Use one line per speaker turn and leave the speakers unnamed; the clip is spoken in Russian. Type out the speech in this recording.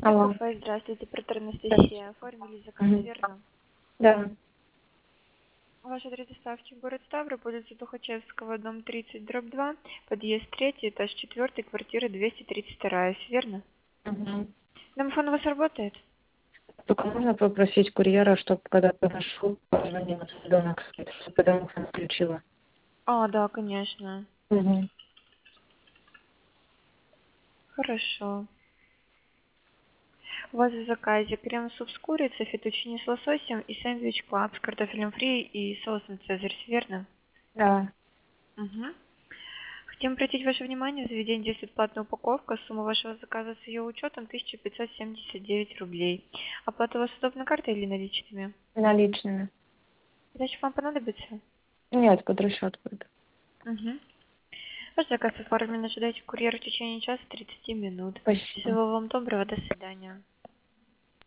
Алло.
Кафе, здравствуйте, оператор
Здравствуйте.
Анастасия. Оформили заказ,
Мгм.
верно?
Да.
Ваш адрес доставки город Ставрополь, улица Тухачевского, дом 30, дробь 2, подъезд 3, этаж 4, квартира 232, верно?
Мгм.
Домофон у вас работает?
Только можно попросить курьера, чтобы когда подошел, позвонил ребенок, чтобы домой включила.
А, да, конечно.
Мгм.
Хорошо. У вас в заказе крем-суп с курицей, фетучини с лососем и сэндвич клаб с картофелем фри и соусом цезарь, верно?
Да.
Угу. Хотим обратить ваше внимание, в заведении действует платная упаковка. Сумма вашего заказа с ее учетом 1579 рублей. Оплата у вас удобна картой или наличными?
Наличными.
Иначе вам понадобится?
Нет, под расчет будет.
Угу. Ваш заказ оформлен. Ожидайте курьера в течение часа 30 минут.
Спасибо.
Всего вам доброго. До свидания.